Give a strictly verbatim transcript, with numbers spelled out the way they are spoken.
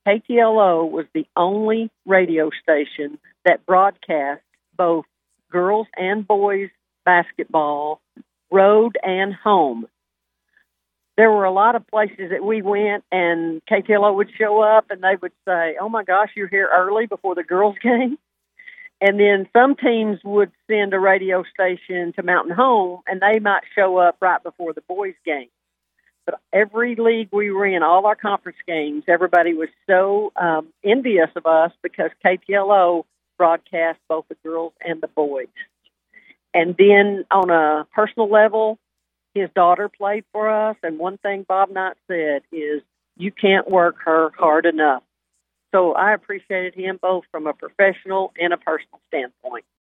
K T L O was the only radio station that broadcast both girls and boys basketball, road and home. There were a lot of places that we went, and K T L O would show up, and they would say, "Oh, my gosh, you're here early before the girls' game?" And then some teams would send a radio station to Mountain Home, and they might show up right before the boys' game. But every league we were in, all our conference games, everybody was so um, envious of us because K T L O broadcast both the girls and the boys. And then on a personal level, his daughter played for us, and one thing Bob Knight said is, "You can't work her hard enough." So I appreciated him both from a professional and a personal standpoint.